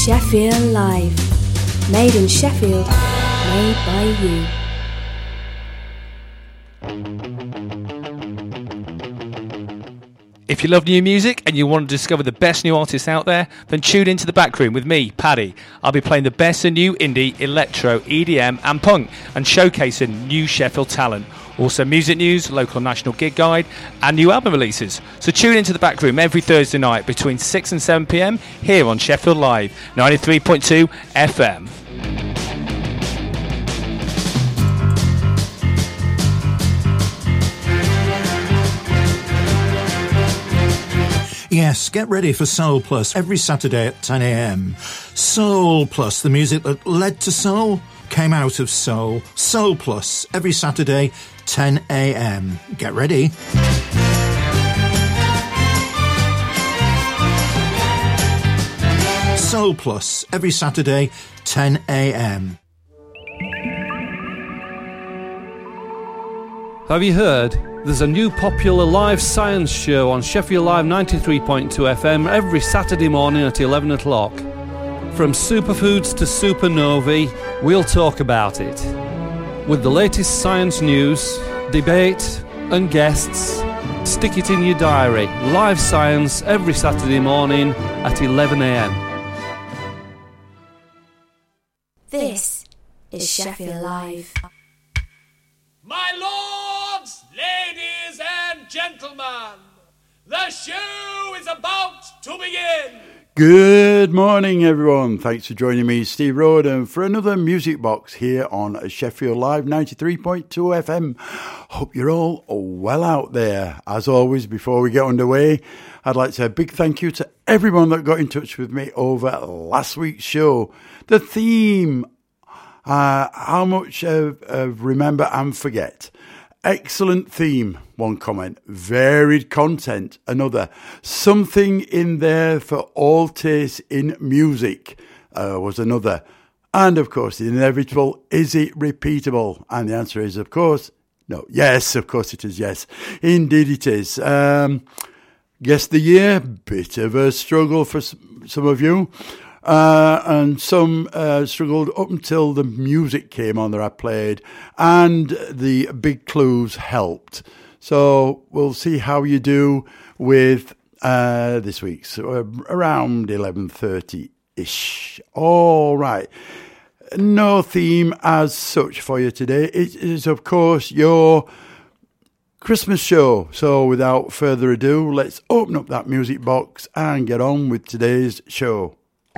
Sheffield Live. Made in Sheffield, made by you. If you love new music and you want to discover the best new artists out there, then tune into The Backroom with me, Paddy. I'll be playing the best of new indie, electro, EDM and punk and showcasing new Sheffield talent. Also music news, local and national gig guide and new album releases. So tune into The Backroom every Thursday night between 6 and 7 p.m. here on Sheffield Live, 93.2 FM. Yes, get ready for Soul Plus every Saturday at 10 a.m. Soul Plus, the music that led to soul, came out of soul. Soul Plus every Saturday, 10 a.m. Get ready. Soul Plus every Saturday, 10 a.m. Have you heard? There's a new popular live science show on Sheffield Live 93.2 FM every Saturday morning at 11 o'clock. From superfoods to supernovae, we'll talk about it. With the latest science news, debate and guests, stick it in your diary. Live science every Saturday morning at 11 a.m. This is Sheffield Live. My lords, ladies and gentlemen, the show is about to begin. Good morning, everyone. Thanks for joining me, Steve Roden, for another Music Box here on Sheffield Live 93.2 FM. Hope you're all well out there. As always, before we get underway, I'd like to say a big thank you to everyone that got in touch with me over last week's show. The theme, how much of remember and forget. Excellent theme, one comment. Varied content, another. Something in there for all tastes in music was another. And, of course, the inevitable, is it repeatable? And the answer is, of course, no. Yes, of course it is, yes. Indeed it is. Guess the year, bit of a struggle for some of you. And some struggled up until the music came on that I played and the big clues helped. So we'll see how you do with this week's, around 11:30-ish. All right. No theme as such for you today. It is, of course, your Christmas show. So without further ado, let's open up that music box and get on with today's show.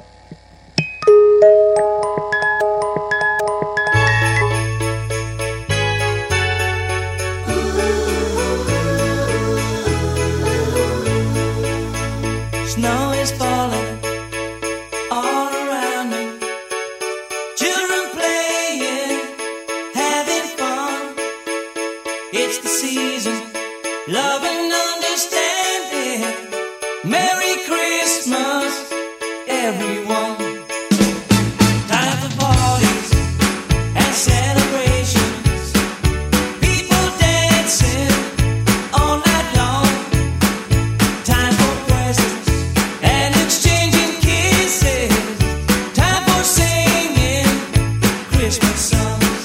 Snow is falling all around me. Children playing, having fun. It's the season, love and understanding. Merry Christmas, everyone. Time for parties and celebrations. People dancing all night long. Time for presents and exchanging kisses. Time for singing Christmas songs.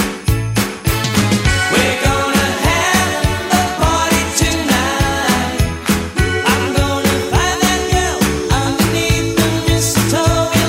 We're gonna have a party tonight. I'm gonna find that girl underneath the mistletoe.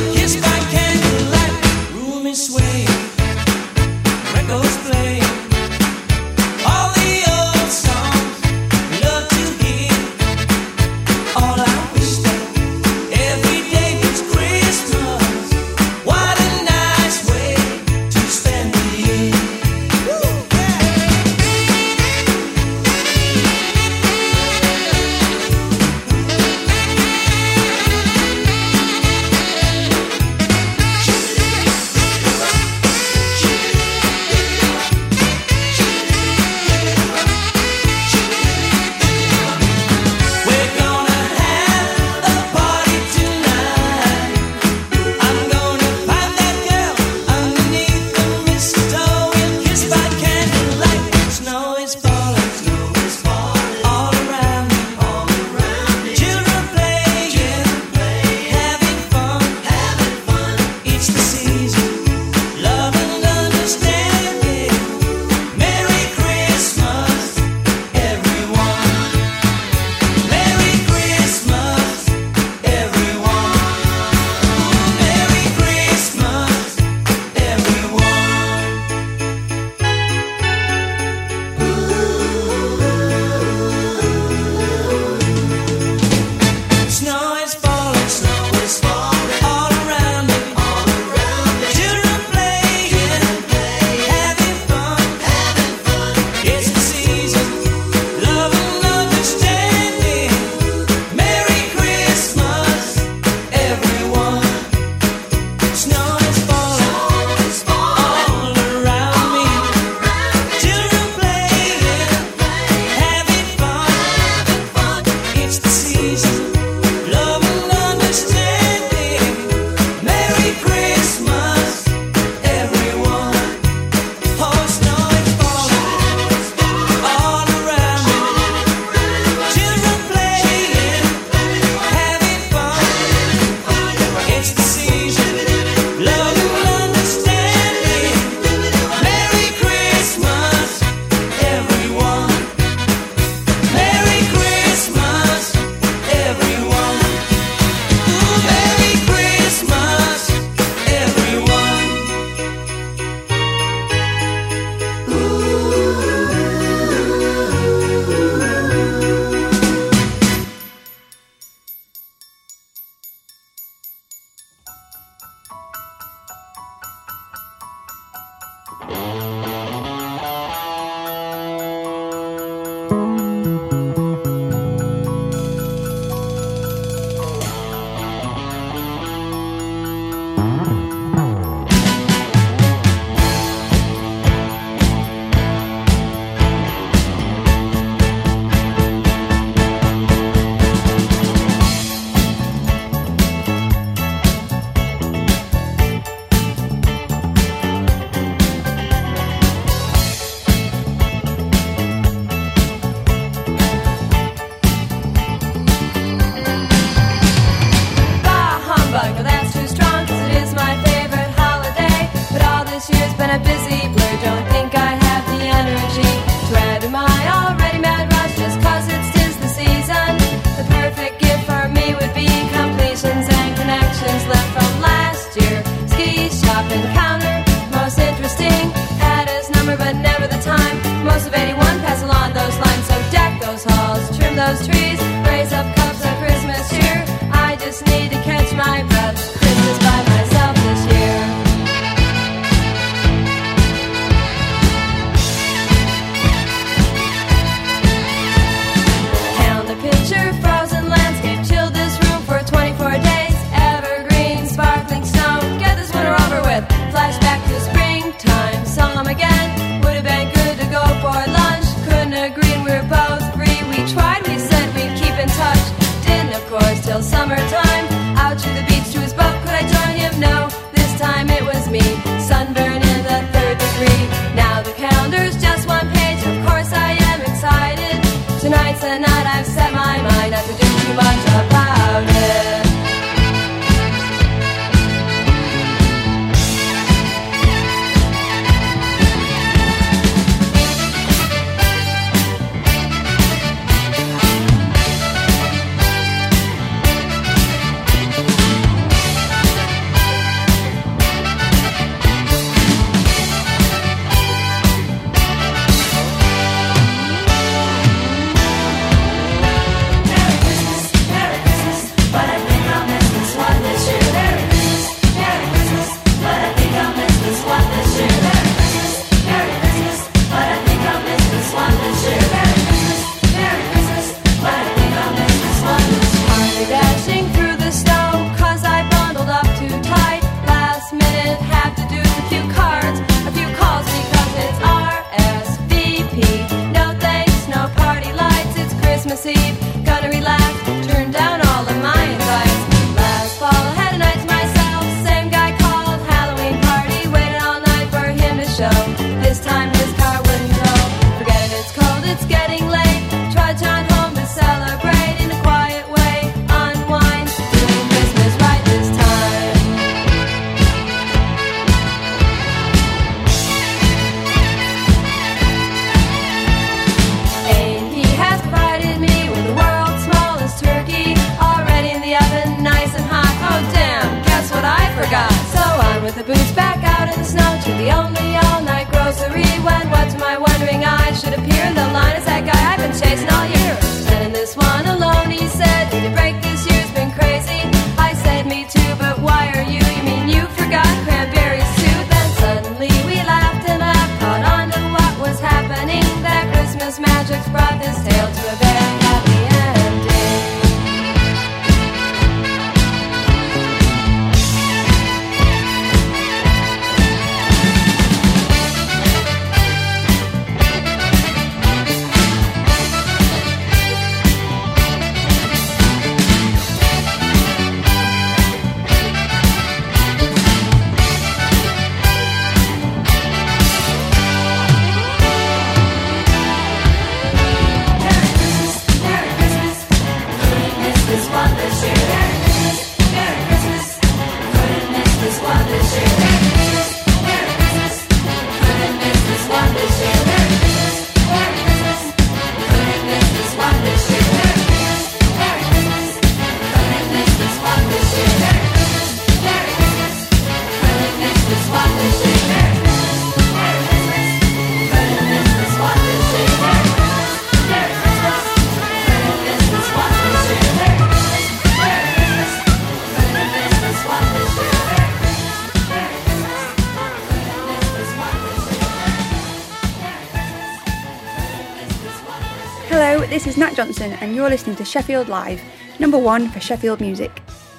this is Nat Johnson and you're listening to Sheffield Live, number one for Sheffield music.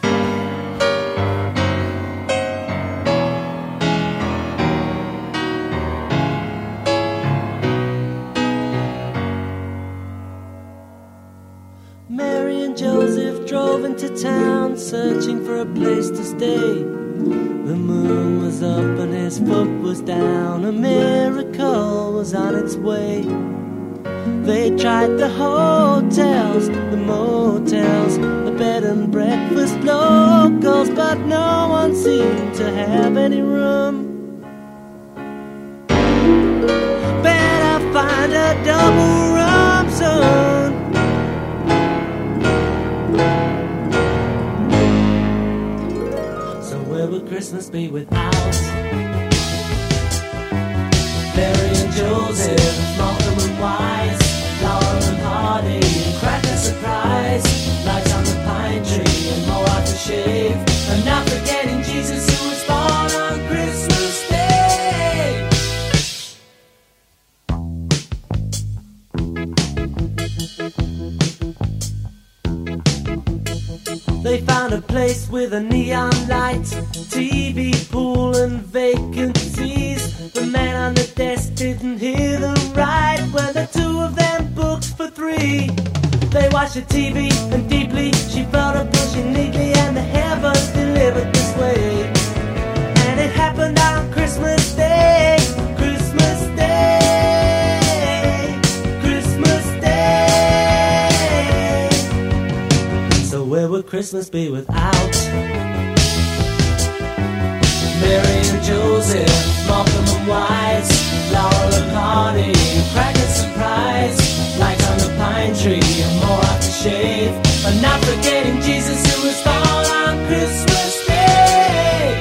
Mary and Joseph drove into town, searching for a place to stay. The moon was up and his foot was down, a miracle was on its way. They tried the hotels, the motels, the bed and breakfast locals, but no one seemed to have any room. Better find a double room soon. Where would Christmas be without Mary and Joseph, Malcolm and Wise, Laurel and Hardy, and Cracker Surprise, lights on the pine tree and more aftershave, and not forgetting Jesus who was born on Christmas Day. They found a place with a neon light, TV, pool and vacancies. The man on the desk didn't hear the ride when the two of them booked for three. They watched the TV and deeply she felt her pushing neatly, and the heavens delivered this way. And it happened on Christmas Day, Christmas Day, Christmas Day. So where would Christmas be without Mary and Joseph, Malcolm and Wise, Laurel and Hardy, Cracker Surprise, lights on the pine tree and more aftershave, and not forgetting Jesus who was born on Christmas Day.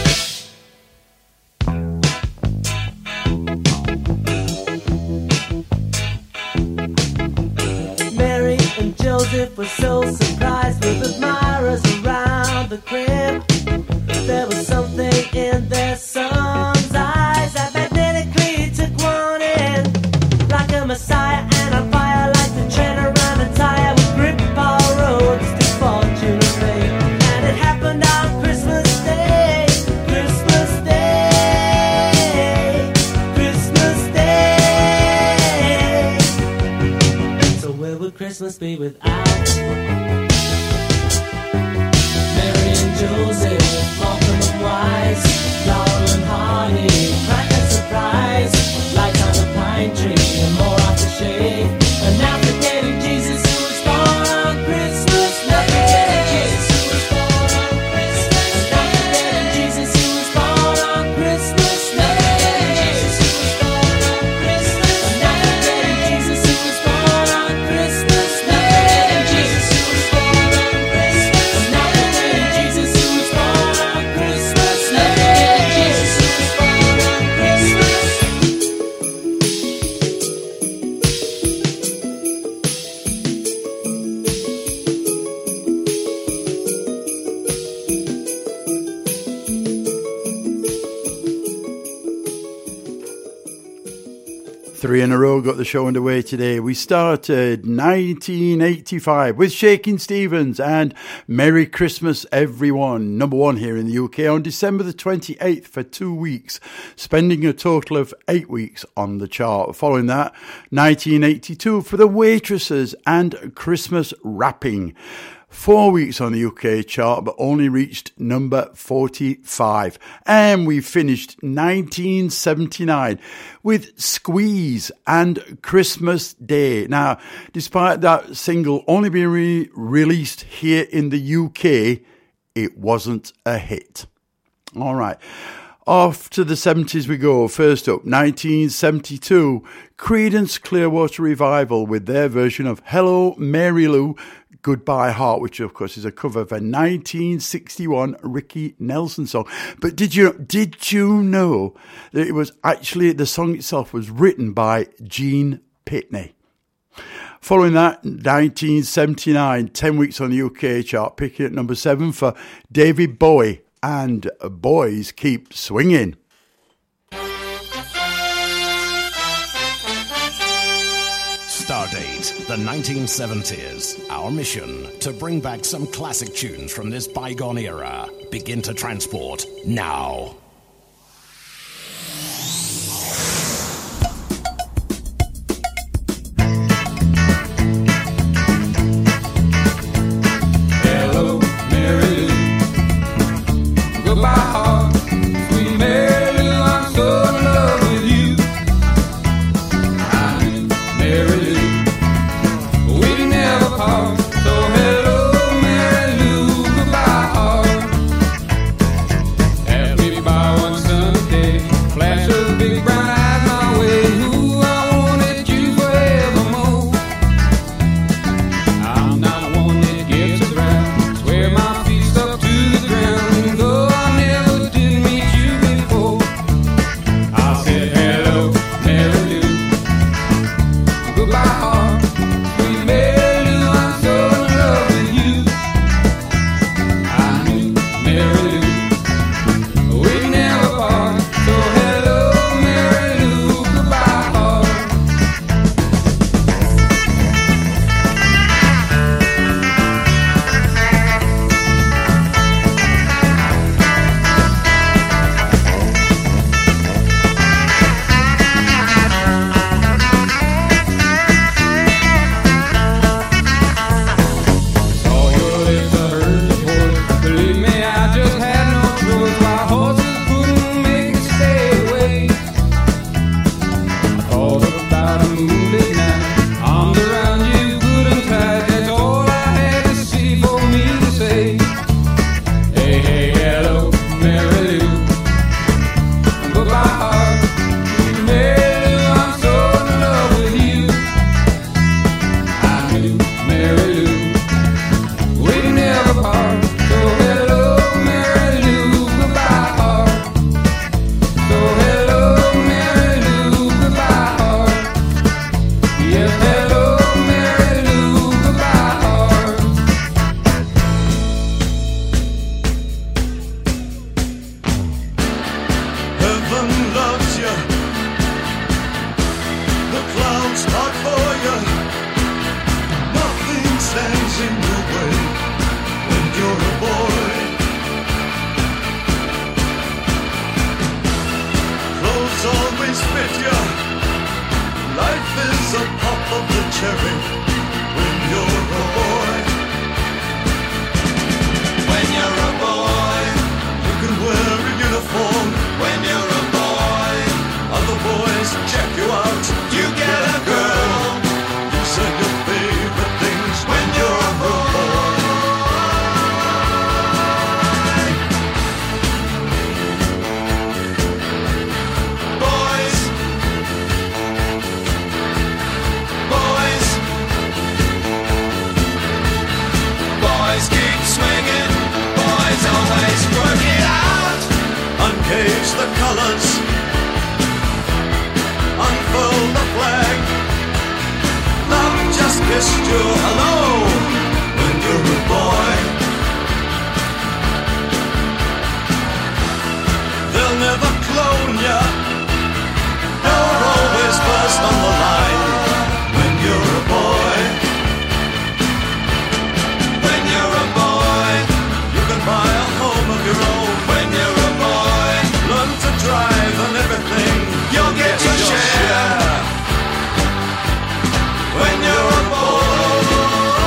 Mary and Joseph were so surprised with admirers around the crib. There was something in their son's eyes that magnetically took one in, like a messiah and on fire, like the train around a tire with grip power roads to fortune and fame. And it happened on Christmas Day, Christmas Day, Christmas Day. So where would Christmas be without Mary and Joseph, Malcolm and Wise, Laurel and Hardy, Cracker Surprise, lights on the pine tree and more aftershave, and now forgetting Jesus who was born on Christmas Day. Not forgetting Jesus who was born on Christmas Day. Not forgetting Jesus who was born on Christmas Day. Jesus who was born on Christmas Day. Not forgetting Jesus who was born on Christmas Day. Jesus who was born on Christmas. Not forgetting Jesus who was born on Christmas Day. Jesus who was born on Christmas. Three in a row got the show underway today. We started 1985 with Shakin' Stevens and Merry Christmas Everyone, number one here in the UK on December the 28th for 2 weeks, spending a total of 8 weeks on the chart. Following that, 1982 for the Waitresses and Christmas Wrapping. 4 weeks on the UK chart, but only reached number 45. And we finished 1979 with Squeeze and Christmas Day. Now, despite that single only being released here in the UK, it wasn't a hit. All right. Off to the 70s we go. First up, 1972, Creedence Clearwater Revival with their version of Hello Mary Lou, Goodbye Heart, which of course is a cover of a 1961 Ricky Nelson song. But did you know that it was actually, the song itself was written by Gene Pitney? Following that, 1979, 10 weeks on the UK chart, picking at number 7 for David Bowie and Boys Keep Swinging. Stardate, the 1970s. Our mission, to bring back some classic tunes from this bygone era. Begin to transport now. Hello, Mary Lou. Goodbye, heart. Sweet Mary Lou, I'm so in love with you. I knew Mary Lou, we'd never part. So hello, Mary Lou, goodbye, heart. Ask me by one Sunday, flash of big brown eyes my way. Ooh, I wanted you forevermore. I'm not one that gets around, swear my feet stuck to the ground. Though I never did meet you before, I said hello, Mary Lou, goodbye, heart. Sweet Mary Lou, I'm so in love with you. I knew Mary Lou, we'd never part. So hello, Mary Lou, goodbye, heart. Saw your lips, I heard the voice. Believe me, I just had no choice. Why horses couldn't make me stay away. I thought about a moonlit night, arms around you, good and tight. That's all I had to see for me to say. Hey, hey, hello, Mary Lou, goodbye, heart. Sweet Mary Lou, I'm so in love with you. I knew Mary Lou, we'd never part. So hello, Mary Lou, goodbye, heart. So hello, Mary Lou, goodbye, heart. Yes, hello, Mary Lou, goodbye, heart. Heaven loves you. The clouds part for you. Nothing stands in your way when you're a boy. Clothes always fit you. Life is a pop of the cherry when you're a boy. When you're a boy, you can wear a uniform. When you're a boy, other boys check you out. You get a girl. You say your favorite things when you're a boy. Boys, boys, boys keep swinging. Boys always work it out. Uncage the colors, unfurl the flag. Love just kissed you hello when you're a boy. They'll never clone ya. You're always first on the line when you're a boy. When you're a boy, you can buy a home of your own. When you're a boy, learn to drive and everything. You'll get your share. When you're a boy.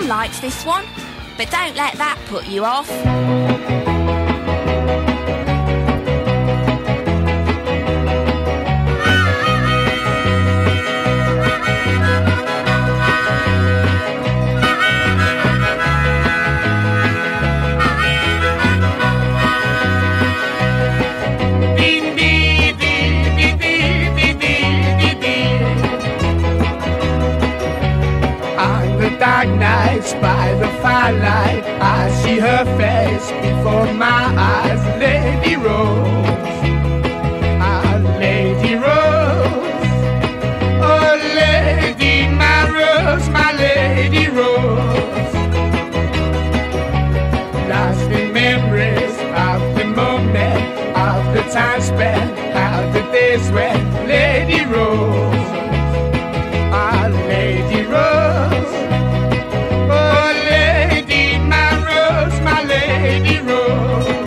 Mum likes this one, but don't let that put you off. Dark nights by the firelight, I see her face before my eyes. Lady Rose, ah, Lady Rose, oh Lady, my Rose, my Lady Rose. Lost in memories of the moment, of the time spent, how the days went. Lady Rose, ah, Lady Rose. Lady Rose,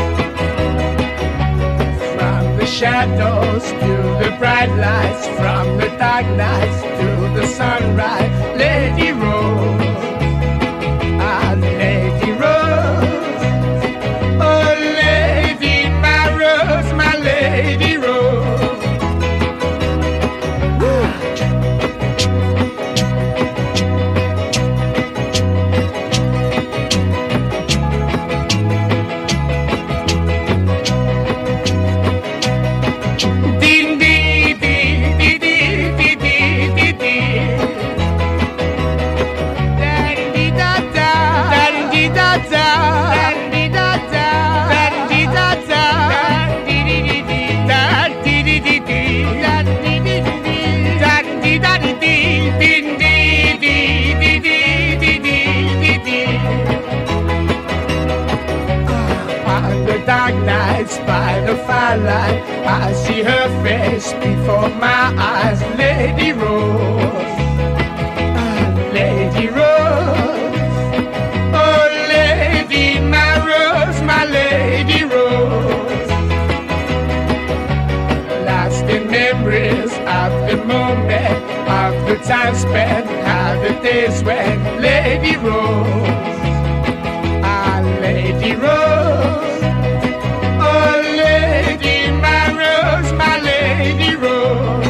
from the shadows to the bright lights, from the dark nights to the sunrise. Lady Rose, ah, Lady Rose, oh Lady, my Rose, my Lady Rose. Dark nights by the firelight, I see her face before my eyes. Lady Rose, ah, Lady Rose, oh Lady, my Rose, my Lady Rose. Lost in memories of the moment, of the time spent, how the days went. Lady Rose, ah, Lady Rose. My Lady Rose,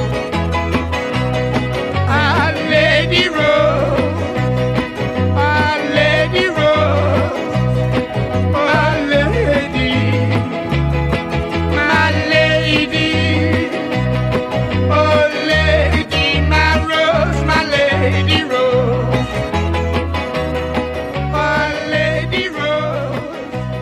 ah, Lady Rose, ah, Lady Rose, ah, Lady, my Lady, oh Lady, my Rose, my Lady Rose, ah, Lady Rose.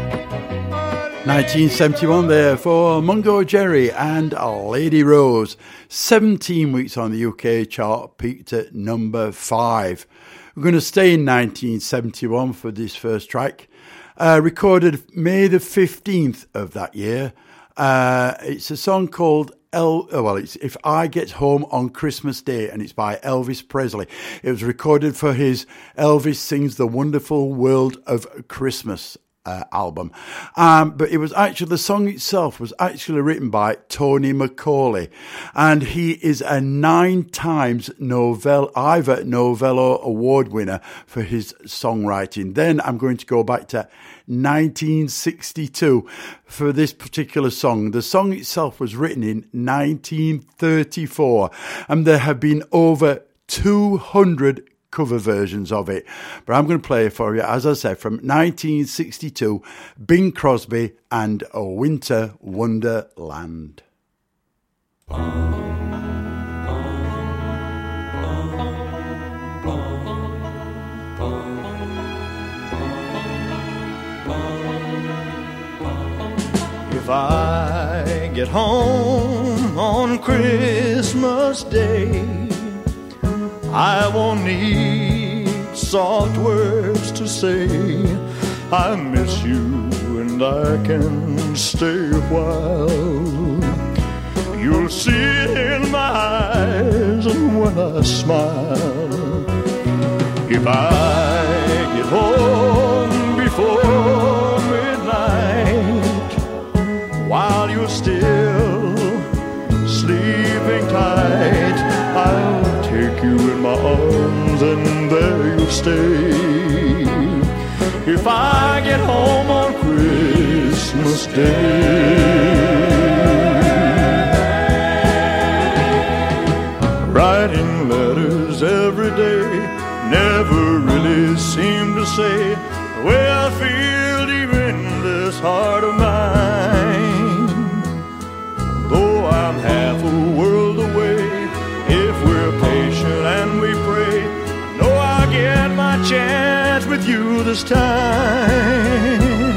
1971 there for Mungo Jerry and Lady Rose. 17 weeks on the UK chart, peaked at number 5. We're going to stay in 1971 for this first track. Recorded May the 15th of that year. It's a song called it's If I Get Home on Christmas Day, and it's by Elvis Presley. It was recorded for his Elvis Sings the Wonderful World of Christmas album. But it was actually, the song itself was actually written by Tony Macaulay, and he is a 9 times Ivor Novello Award winner for his songwriting. Then I'm going to go back to 1962 for this particular song. The song itself was written in 1934, and there have been over 200 cover versions of it. But I'm going to play it for you, as I said, from 1962, Bing Crosby and A Winter Wonderland. If I get home on Christmas Day, I won't need soft words to say. I miss you and I can stay a while. You'll see it in my eyes and when I smile. If I get home before midnight, while you're still sleeping tight, I'll take take you in my arms and there you'll stay. If I get home on Christmas Day. Writing letters every day, never really seem to say the way I feel deep in this heart of mine. Though I'm half a world away, if we're patient and we pray, I know I'll get my chance with you this time.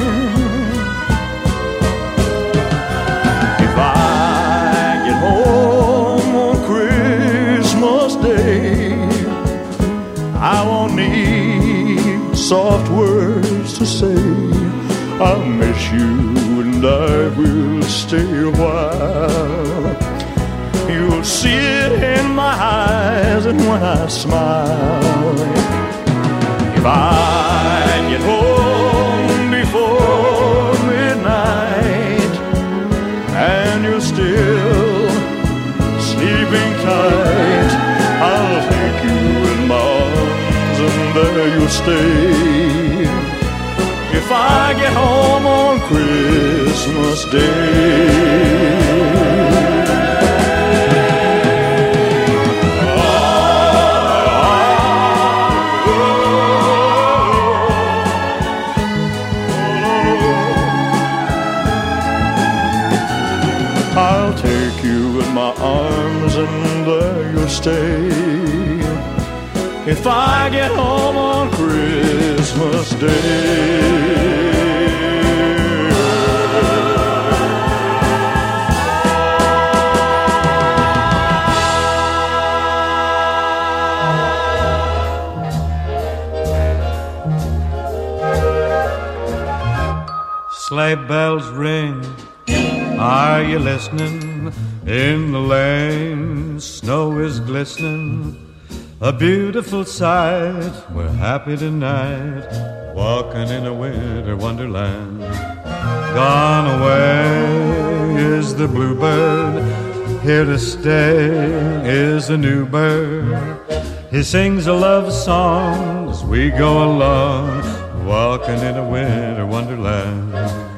If I get home on Christmas Day, I won't need soft words to say. I'll miss you and I will stay a while. You'll see it in my eyes and when I smile. If I get home before midnight and you're still sleeping tight, I'll take you in my arms and there you'll stay. If I get home on Christmas Day. I'll take you in my arms and there you'll stay. If I get home on Christmas Day. Sleigh bells ring, are you listening? In the lane, snow is glistening, a beautiful sight. We're happy tonight, walking in a winter wonderland. Gone away is the bluebird, here to stay is a new bird. He sings a love song as we go along, walking in a winter wonderland.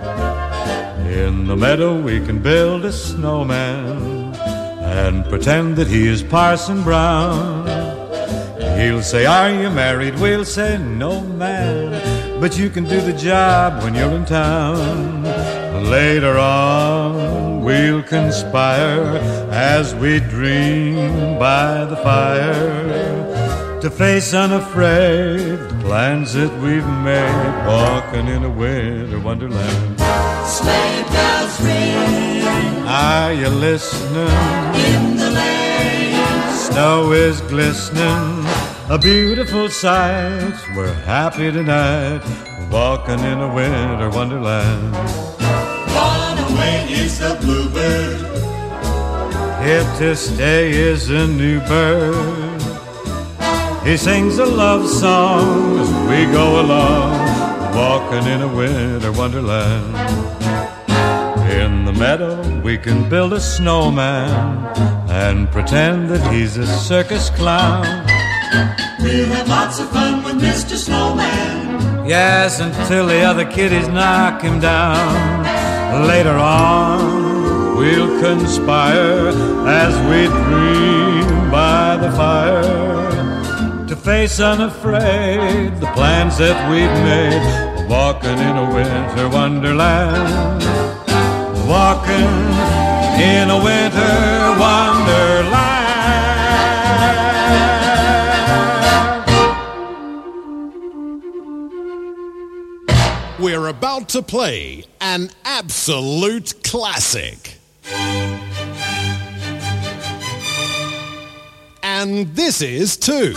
In the meadow we can build a snowman and pretend that he is Parson Brown. He'll say, are you married? We'll say, no, man, but you can do the job when you're in town. Later on we'll conspire as we dream by the fire to face unafraid the plans that we've made, walking in a winter wonderland. Sleigh bells ring, are you listening? In the lane, snow is glistening, a beautiful sight. We're happy tonight, walking in a winter wonderland. gone away is the bluebird, here to stay is a new bird. He sings a love song as we go along, walking in a winter wonderland. In the meadow we can build a snowman and pretend that he's a circus clown. we'll have lots of fun with Mr. Snowman. Yes, until the other kiddies knock him down. Later on we'll conspire as we dream by the fire to face unafraid the plans that we've made, walking in a winter wonderland, walking in a winter wonderland. We're about to play an absolute classic. And this is too.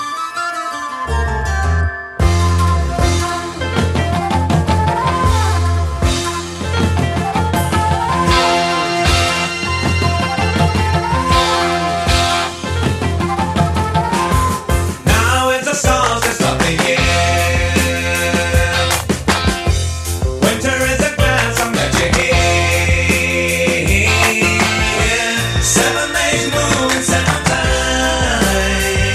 Now it's the solstice of the year. Winter is a glance from that you hear. 7 days moon, 7 times.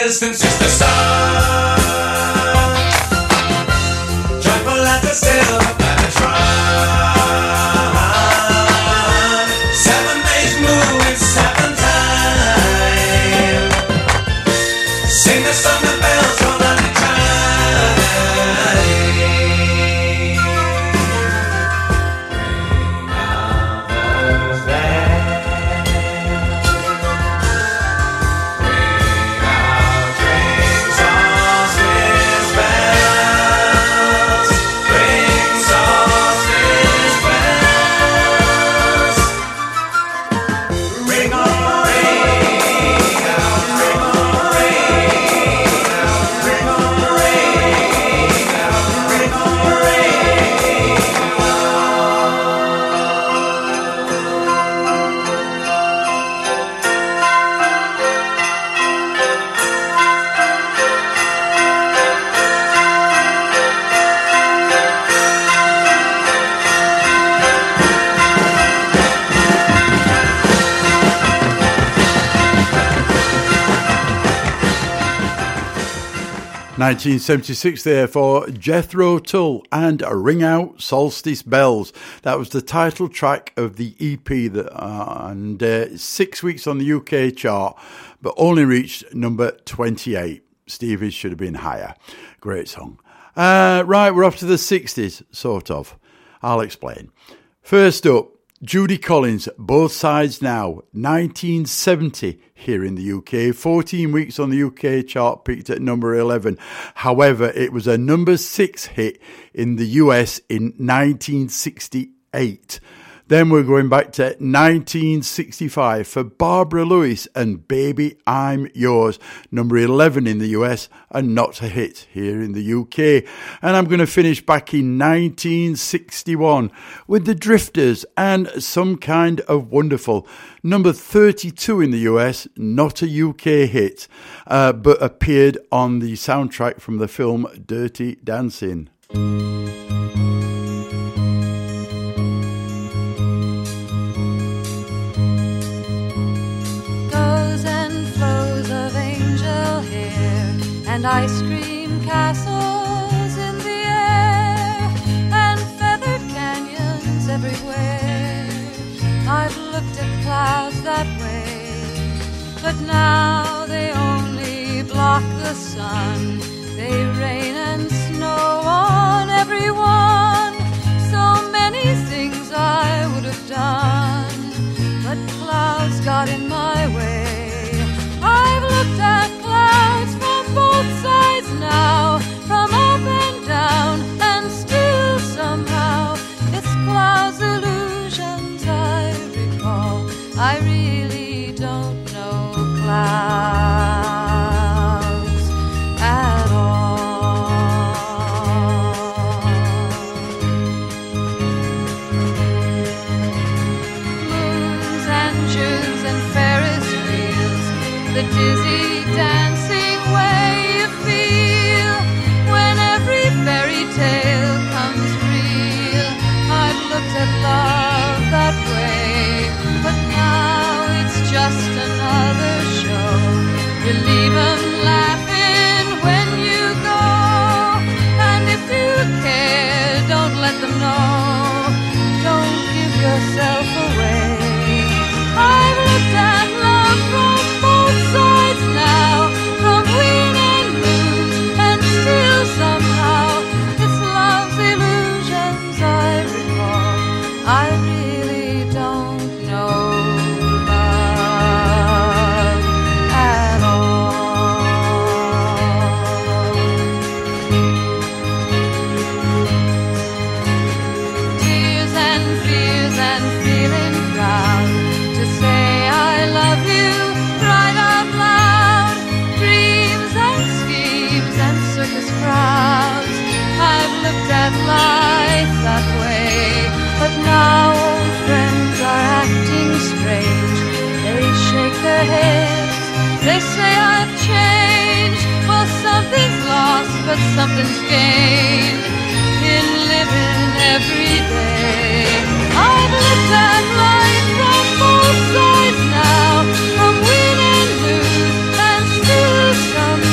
distance is the sun. Joyful at the still planets run. 7 days move in 7 time. Sing the song of bells roll on the time. Ring out those bells. Ring out ring sauces bells. Ring sauces bells. Ring on, ring out, ring on, ring out, ring on, ring out, ring on, ring out. 1976 there for Jethro Tull and Ring Out Solstice Bells. That was the title track of the EP and 6 weeks on the UK chart, but only reached number 28. Stevie's should have been higher. Great song. Right, we're off to the 60s, sort of. I'll explain. First up, Judy Collins, Both Sides Now, 1970 here in the UK. 14 weeks on the UK chart, peaked at number 11. However, it was a number 6 hit in the US in 1968. Then we're going back to 1965 for Barbara Lewis and Baby I'm Yours, number 11 in the US and not a hit here in the UK. And I'm going to finish back in 1961 with the Drifters and Some Kind of Wonderful, number 32 in the US, not a UK hit, but appeared on the soundtrack from the film Dirty Dancing. And ice cream castles in the air, and feathered canyons everywhere. I've looked at clouds that way, but now they only block the sun. They rain and snow on everyone. So many things I would have done, but clouds got in my way. I've looked at clouds from both sides now, from up and down, and still somehow it's clouds' illusions I recall. I really don't know clouds at all. Moons and Jews and Ferris wheels, the dizzy dancing way you feel when every fairy tale comes real. I've looked at love that way, but now it's just another show. You leave 'em laughing when you go, and if you care, don't let them know. Don't give yourself away. I've looked at love from both sides now, from win and lose, and still somehow it's love's illusions I recall. I really don't know love at all. Tears and fears and feeling proud to say I love you right out loud. Dreams and schemes and circus crowds. I've looked at life that way, but now old friends are acting strange. They shake their heads, they say I've changed. Well, something's lost, but something's gained in living every day. I've looked at life from both sides now, from win and lose, and still somehow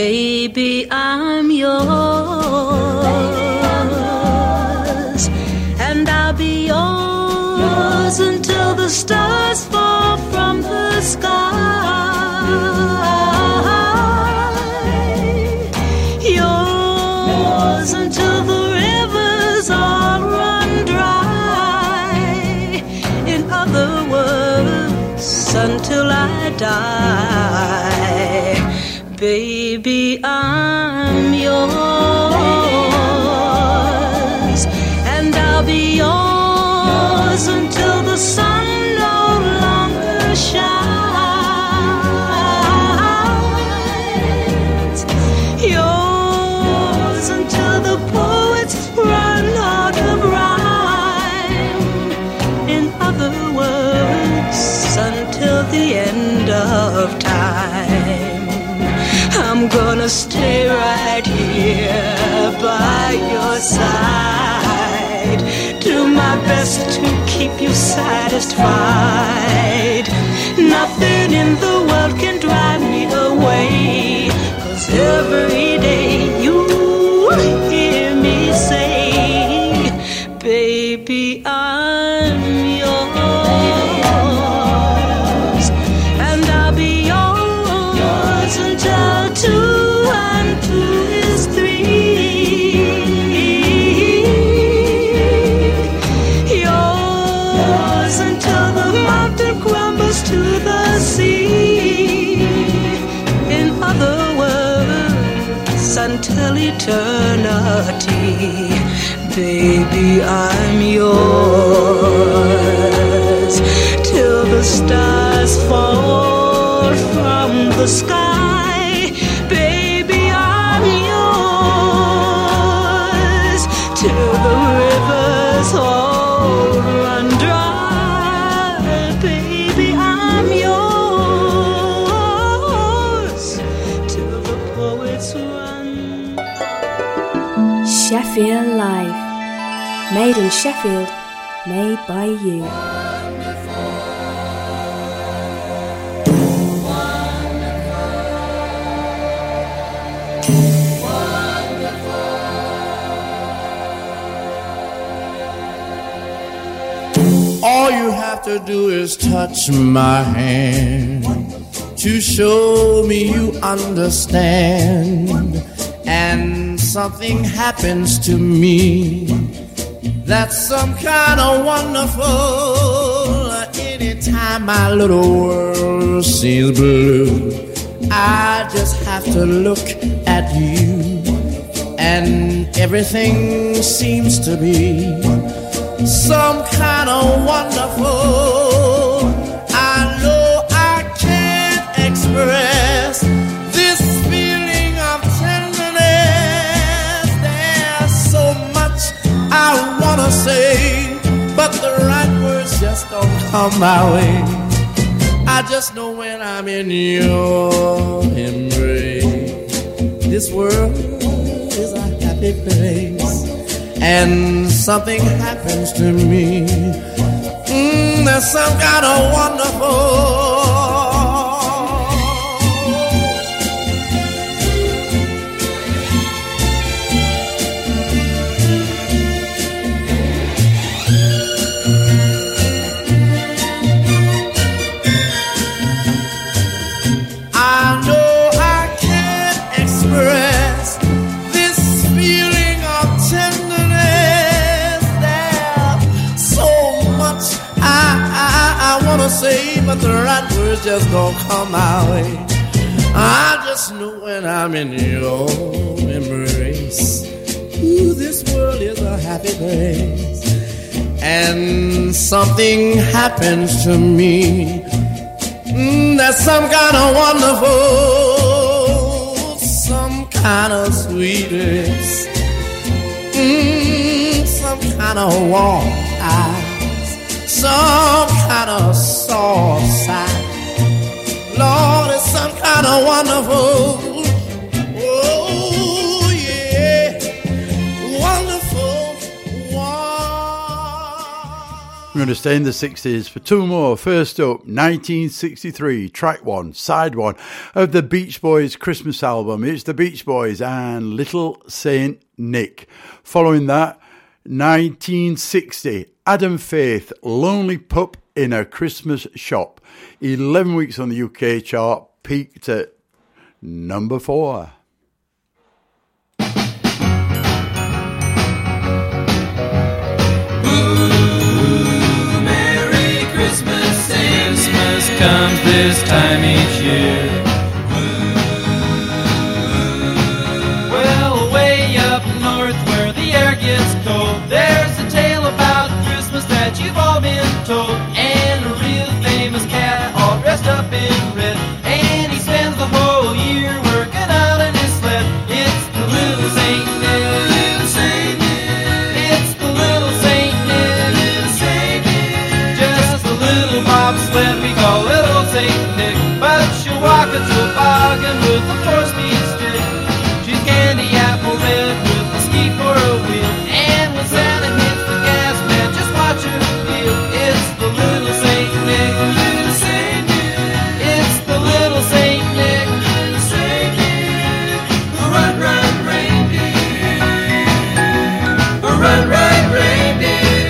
Baby, I'm yours, and I'll be yours until the stars fall from the sky. Yours until the rivers all run dry. In other words, until I die. Baby, I'm yours, and I'll be yours until the sun no longer shines. Yours until the poets run out of rhyme. In other words, until the end of time. I'm gonna stay right here by your side. Do my best to keep you satisfied. Nothing in the world can drive me away, 'cause every day you hear me say, baby, I'm yours, and I'll be yours until 2 and 2 is 3. Yours until the mountain crumbles to the sea. In other words, until eternity. Baby, I'm yours till the stars fall from the sky. Baby, I'm yours till the rivers all run dry. Baby, I'm yours till the poets run. Sheffield Live. Made in Sheffield, made by you. All you have to do is touch my hand to show me you understand, and something happens to me that's some kind of wonderful. Anytime my little world seems blue, I just have to look at you, and everything seems to be some kind of wonderful. I know I can't express this feeling of tenderness. There's so much I wanna say, but the right words just don't come my way. I just know when I'm in your embrace, this world is a happy place. And something happens to me. There's some kind of wonderful. I know I can't express this feeling of tenderness. There's so much I wanna say, but the right words just don't come my way. I just know when I'm in your embrace, ooh, this world is a happy place. And something happens to me. That's some kind of wonderful, some kind of sweetness, some kind of warm eyes, some kind of soft side. Lord, it's some kind of wonderful. Oh, yeah, wonderful. going to stay in the 60s for two more. First up, 1963, track 1, side 1 of the Beach Boys Christmas album. It's the Beach Boys and Little Saint Nick. Following that, 1960, Adam Faith, Lonely Pup in a Christmas Shop. 11 weeks on the UK chart, peaked at number 4. Christmas comes this time each year. Well, way up north where the air gets cold, there's a tale about Christmas that you've all been told. And a real famous cat all dressed up in red, and he spends the whole year working out in his sled. It's the little Saint Nick. It's the little Saint Nick. Just a little bobsled we call little Saint Nick, but she'll walk a toboggan with a 4-speed stick. She's candy apple red with a ski for a wheel, and when Santa hits the gas, man, just watch her feel. It's the little Saint Nick. It's the little Saint Nick. Run, run, reindeer. Run, run, reindeer.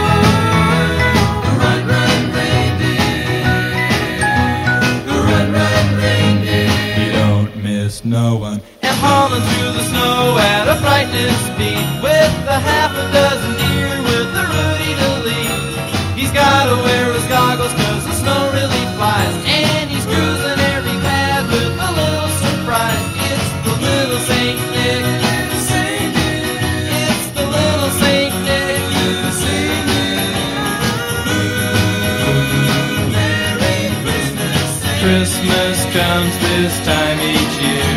Run, run, reindeer. Run, run, reindeer. You don't miss no one. And hauling through the snow at a frightening speed, with a half a dozen deer with a Rudy to lead. He's gotta wear his goggles 'cause the snow really flies, and he's cruising every path with a little surprise. It's the little Saint Nick. It's the little Saint Nick. Merry Christmas. Christmas comes this time each year.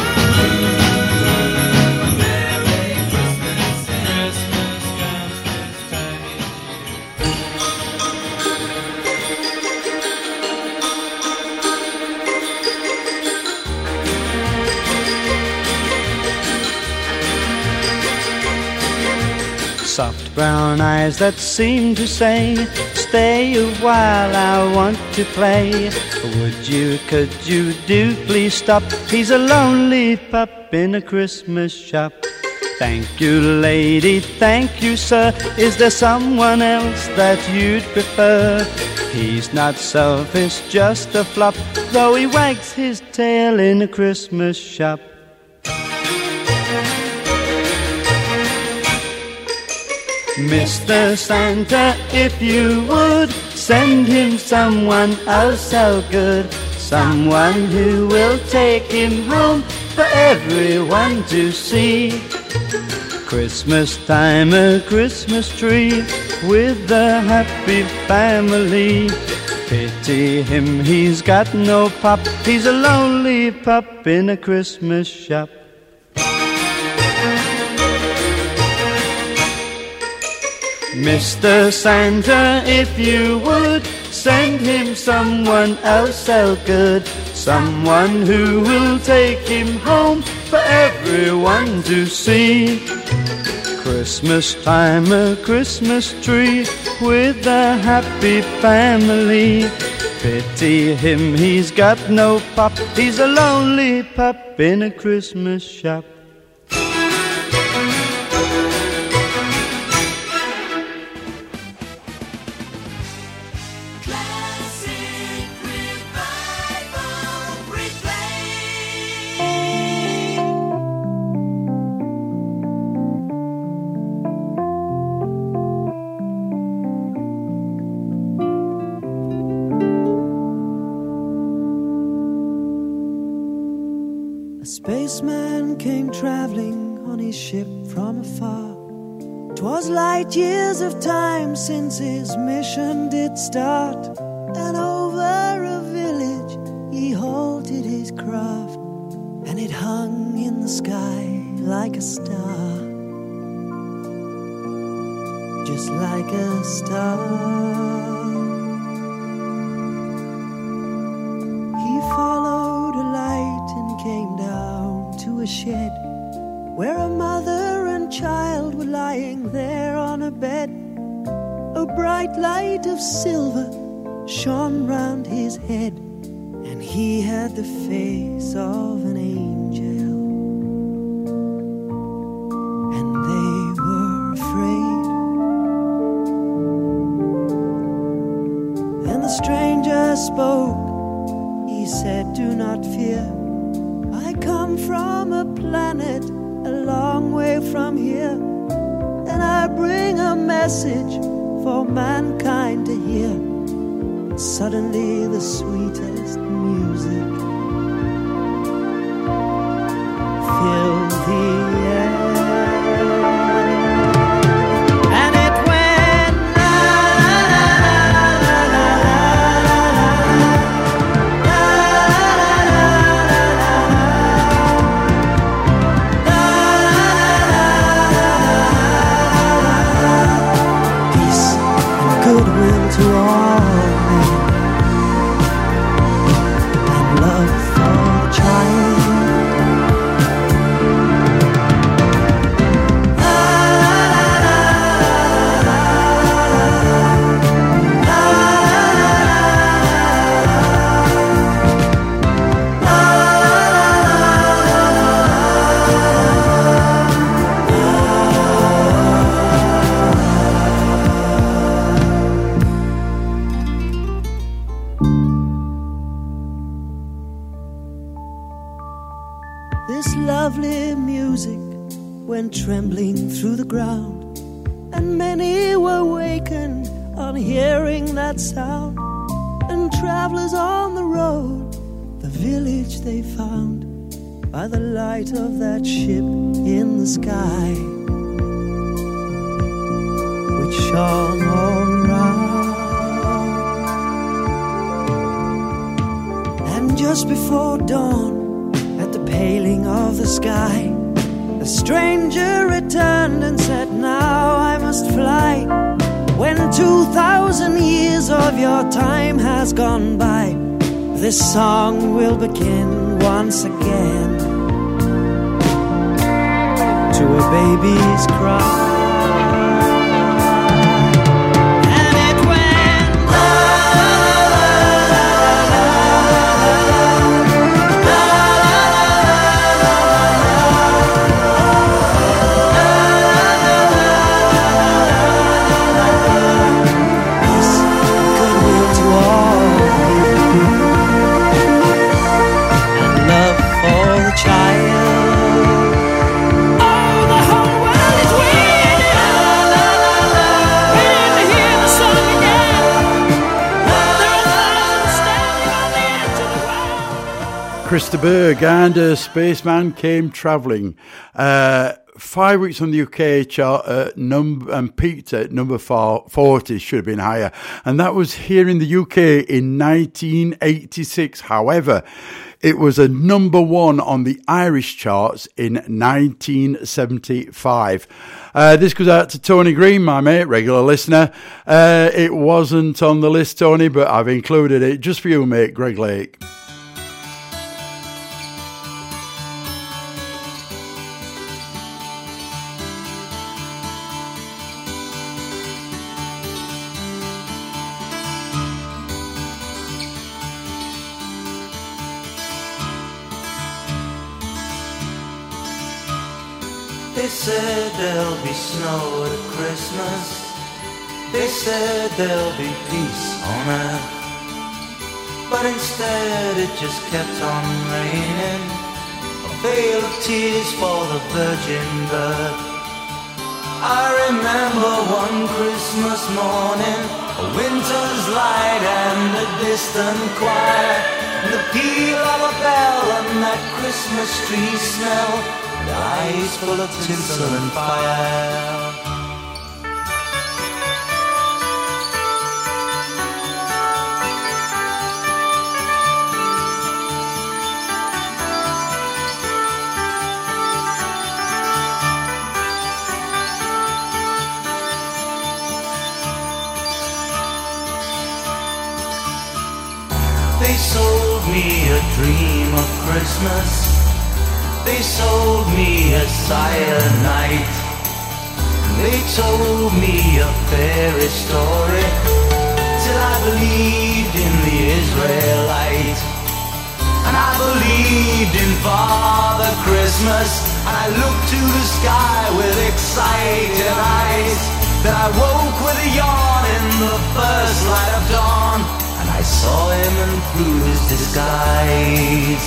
Soft brown eyes that seem to say, stay a while, I want to play. Could you do please stop? He's a lonely pup in a Christmas shop. Thank you, lady, thank you, sir. Is there someone else that you'd prefer? He's not selfish, just a flop, though he wags his tail in a Christmas shop. Mr. Santa, if you would, send him someone else so good, someone who will take him home for everyone to see. Christmas time, a Christmas tree with a happy family. Pity him, he's got no pop, he's a lonely pup in a Christmas shop. Mr. Santa, if you would, send him someone else so good, someone who will take him home for everyone to see. Christmas time, a Christmas tree with a happy family. Pity him, he's got no pop, he's a lonely pup in a Christmas shop. Spaceman came traveling on his ship from afar. 'Twas light years of time since his mission did start, and over a village he halted his craft, and it hung in the sky like a star, just like a star. He followed a light and came down to a shed where a mother and child were lying there on a bed. A bright great light of silver shone round his head, and he had the face of an angel, and they were afraid. Then the stranger spoke, he said, "Do not fear, I come from a planet a long way from here, and I bring a message for mankind to hear." Suddenly the sweetest music filled the air, and it went la la la la la la la. Peace and goodwill to all. Trembling through the ground, and many were wakened on hearing that sound. And travelers on the road, the village they found by the light of that ship in the sky, which shone all around. And just before dawn, at the paling of the sky, the stranger returned and said, "Now I must fly. When 2,000 years of your time has gone by, this song will begin once again to a baby's cry." Krista Berg and a Spaceman Came Travelling. 5 weeks on the UK chart and peaked at number 40, should have been higher. And that was here in the UK in 1986. However, it was a number 1 on the Irish charts in 1975. This goes out to Tony Green, my mate, regular listener. It wasn't on the list, Tony, but I've included it just for you, mate, Greg Lake. They said there'll be snow at Christmas. They said there'll be peace on earth. But instead it just kept on raining, a veil of tears for the virgin birth. I remember one Christmas morning, a winter's light and a distant choir, and the peal of a bell and that Christmas tree smell, and eyes full of tinsel and fire. They sold me a dream of Christmas. They sold me a silent night. And They told me a fairy story till I believed in the Israelite. And I believed in Father Christmas. And I looked to the sky with excited eyes. Then I woke with a yawn in the first light of dawn. And I saw him and through his disguise.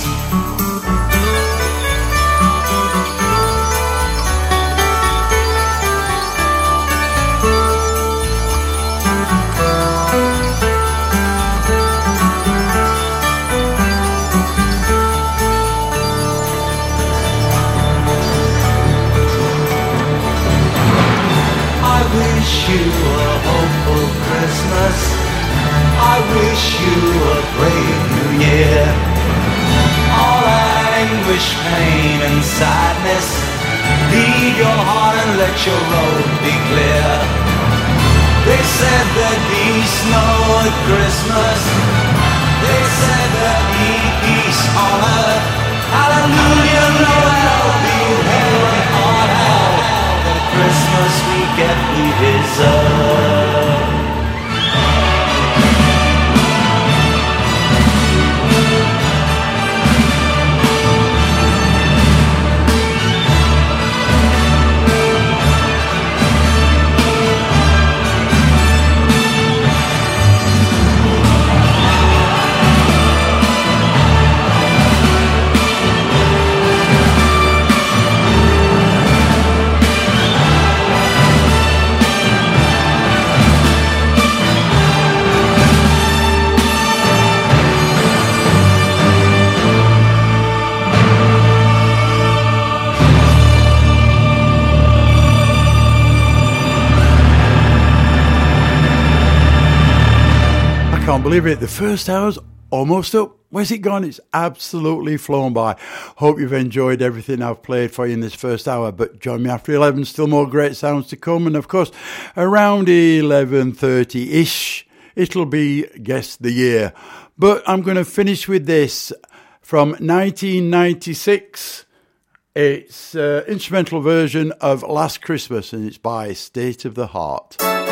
I wish you a hopeful Christmas. I wish you a brave new year. All anguish, pain and sadness, lead your heart and let your road be clear. They said there'd be snow at Christmas. They said there'd be peace on earth. Hallelujah, Noel, be heaven on hell. The Christmas we get we deserve. Can't believe it. The first hour's almost up. Where's it gone? It's absolutely flown by. Hope you've enjoyed everything I've played for you in this first hour. But join me after 11. Still more great sounds to come. And of course, around 11:30-ish, it'll be Guess the Year. But I'm going to finish with this from 1996. It's an instrumental version of Last Christmas, and it's by State of the Heart.